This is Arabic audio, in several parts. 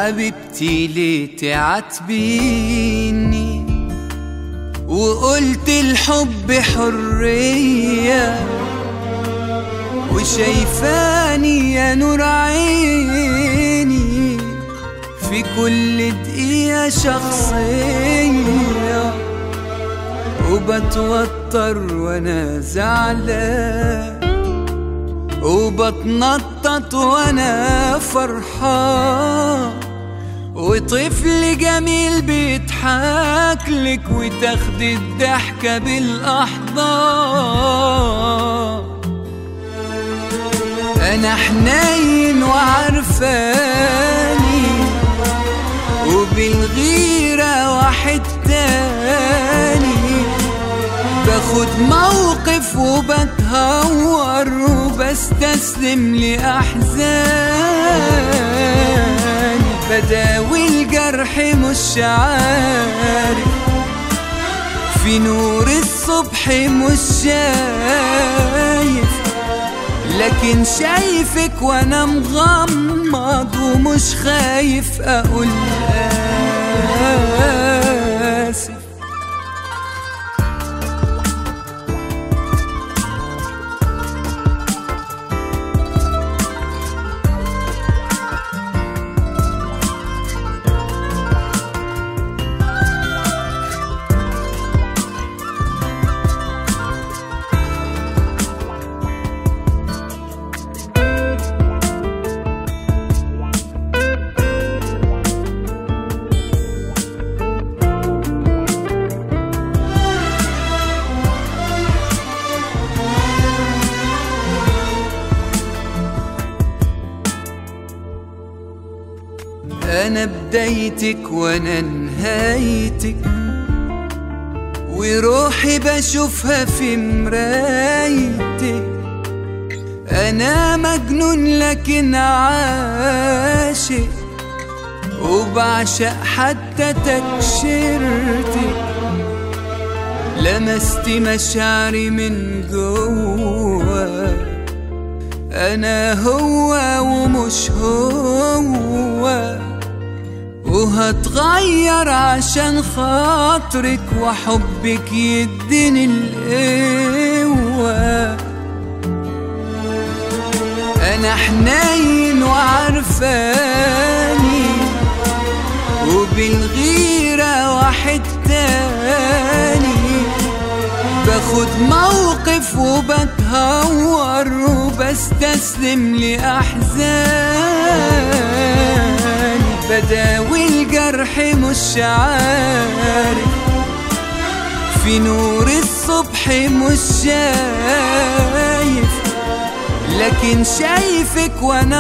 حبيبتي ليه تعاتبيني وقلت الحب حرية وشايفاني يا نور عيني في كل دقيقة شخصية وبتوتر وانا زعلان وبتنطط وانا فرحان وطفل جميل بيضحكلك وتاخد الضحكة بالاحضان. انا حنين وعرفاني وبالغيرة واحد تاني باخد موقف وبتهور وبستسلم لأحزاني بداوي الجرح مش عارف في نور الصبح مش شايف لكن شايفك وانا مغمض ومش خايف اقول آسف. أنا بدايتك وأنا نهايتك وروحي بشوفها في مرايتك. أنا مجنون لكن عاشق وبعشق حتى تكشيرتك. لمست مشاعري من جوا أنا هو ومش هو وهتغير عشان خاطرك وحبك يديني القوة. أنا حنين وعرفاني وبالغيرة واحد تاني باخد موقف وبتهور وبستسلم لأحزاني بداوي الجرح مش عارف في نور الصبح مش شايف لكن شايفك وانا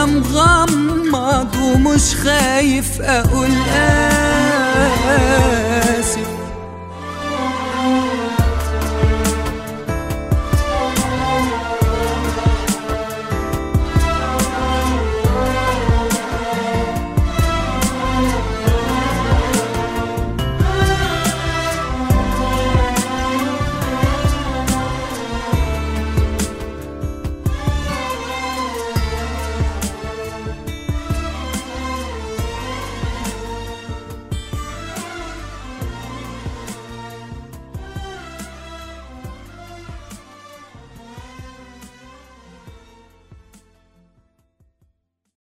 مغمض ومش خايف اقول آسف.